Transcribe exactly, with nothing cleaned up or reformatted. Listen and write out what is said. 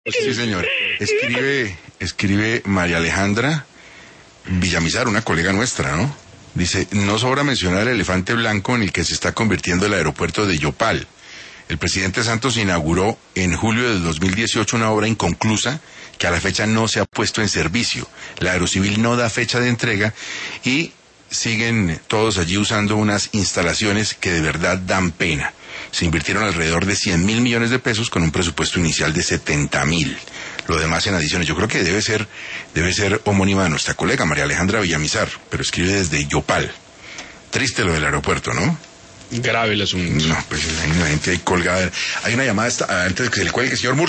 Sí, señor. Escribe, escribe María Alejandra Villamizar, una colega nuestra, ¿no? Dice, no sobra mencionar el elefante blanco en el que se está convirtiendo el aeropuerto de Yopal. El presidente Santos inauguró en julio de dos mil dieciocho una obra inconclusa que a la fecha no se ha puesto en servicio. La Aerocivil no da fecha de entrega y siguen todos allí usando unas instalaciones que de verdad dan pena. Se invirtieron alrededor de cien mil millones de pesos con un presupuesto inicial de setenta mil. Lo demás en adiciones. Yo creo que debe ser, debe ser homónima de nuestra colega María Alejandra Villamizar, pero escribe desde Yopal. Triste lo del aeropuerto, ¿no? Grave el asunto. No, pues hay una gente ahí colgada. Hay una llamada esta, antes de que se le cuelgue, señor Murcia.